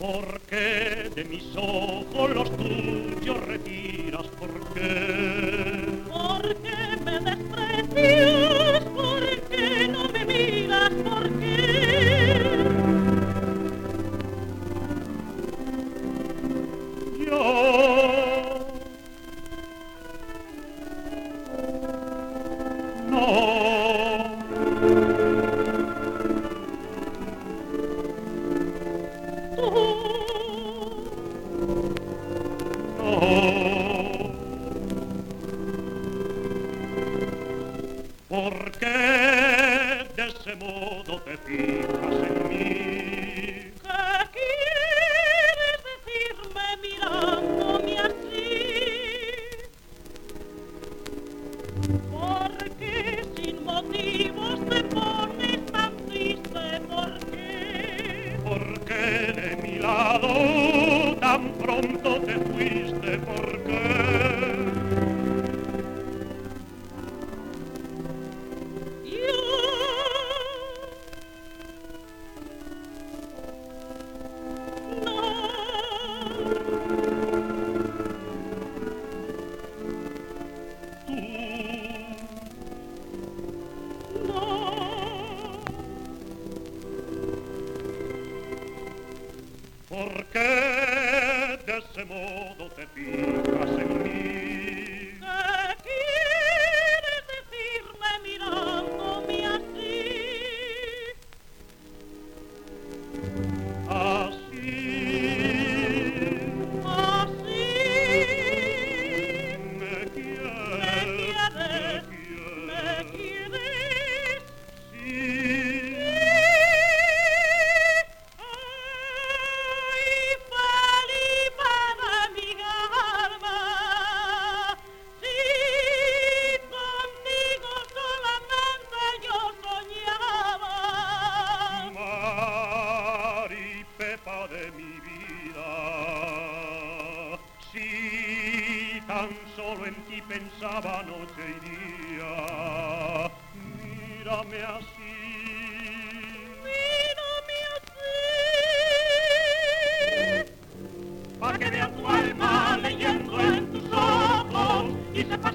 ¿Por qué de mis ojos los tuyos retiras? ¿Por qué? ¿Por qué me desprecias? ¿Por qué no me miras? ¿Por qué? Yo no. ¿Por qué de ese modo te fijas en mí? ¿Qué quieres decirme mirándome así? ¿Por qué sin motivos te pones tan triste? ¿Por qué? ¿Por qué de mi lado tan pronto te fuiste? ¿Por qué? ¿Por qué de ese modo te fijas en mí? ¿Qué quieres decirme mirándome así? Así me quieres, ¿Me quieres? sí. De mi vida, si tan solo en ti pensaba noche y día, mírame así, pa' que vea tu alma leyendo en tus ojos y sepas